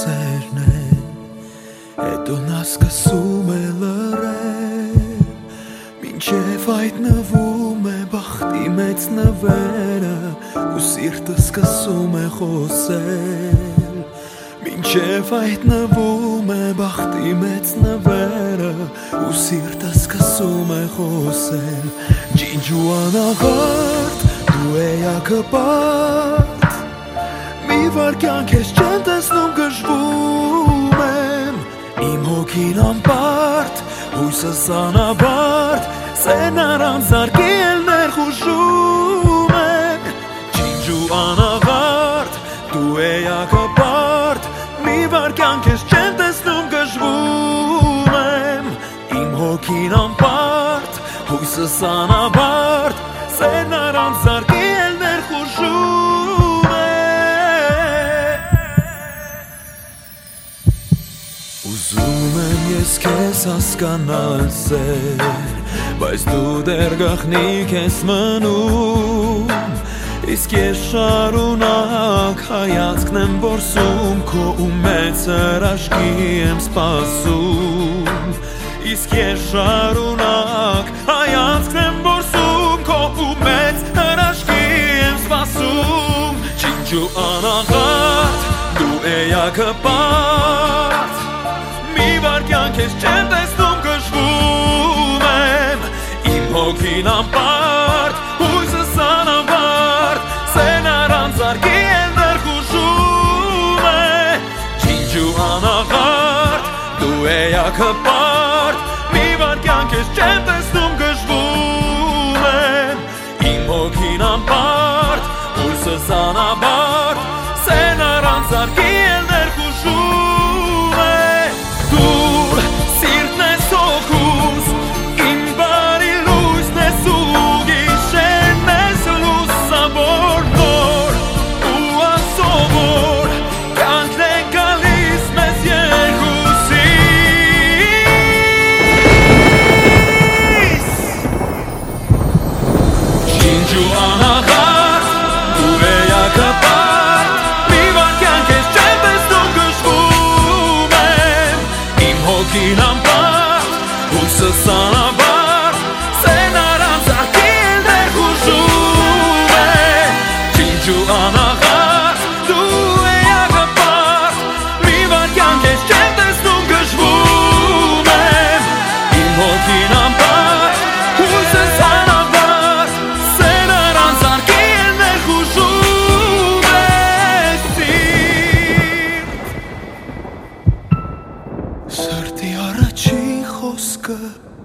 սերն է Հետո նա սկսում է լռել Մինչև հայտնվում է բախտի մեծ նվերը Ու սիրտը սկսում է խոսել Մինչև հայտնվում է բախտի մեծ նվերը Ու սիրտը սկսում է խոսել Ջինջու անաղարդ, դու էակը պարդ Մի վարկյան քեզ չեմ տեսնում գժվում եմ Իմ հոգին անպարդ, հույսս անաբարդ Սեն առանց զարկի էլ ներխուժում եմ Ջինջու անաղարդ, դու էակը պարդ Մի վարկյան քեզ չեմ տեսնում գժվում եմ Իմ հոգին անպարդ, հույսս անաբարդ Սեն առանց զարկի էլ ներխուժում է Ուզում եմ ես քեզ հասկանալ սեր Բայց դու դեռ գաղտնիք ես մնում Իսկ ես շարունակ հայացքն եմ որսում Քո ու մեծ հրաշքի եմ սպասում Իսկ ես շարունակ հայացքն եմ որսում Քո ու մեծ հրաշքի եմ սպասում Ջինջու անաղարդ, դու էակը պարդ Մի վարկյան քեզ չեմ տեսնում գժվում եմ Իմ հոգին անպարդ, հույսս անավարդ Սեն առանց զարկի էլ ներխուժում է Ջինջու անաղարդ, դու էակը պարդ Մի վարկյան քեզ չեմ տեսնում գժվում եմ Իմ հոգին անպարդ, հույսս անավարդ Սեն առանց զարկի էլ ներխուժում է Դու սիրտն ես հոգուս Իմ բարի լույսն ես ու գիշերն ես լուսավոր նոր Ու ասովոր կյանքն է գալիս մեզ երկուսիս Ջինջու անաղարդ, դու էակը պարդ Մի վարկյան քեզ չեմ տեսնում գժվում եմ Իմ հոգին անպարդ, հույսս անաբարդ Սեն առանց զարկի էլ ներխուժում է Ջինջու անաղարդ, դու էակը պարդ Մի վարկյան քեզ չեմ տեսնում գժվում եմ Իմ հոգին անպարդ, հույսս անաբարդ Սեն առանց զարկի էլ ներխուժում է Սիրտ Սրտի առաջին խոսքը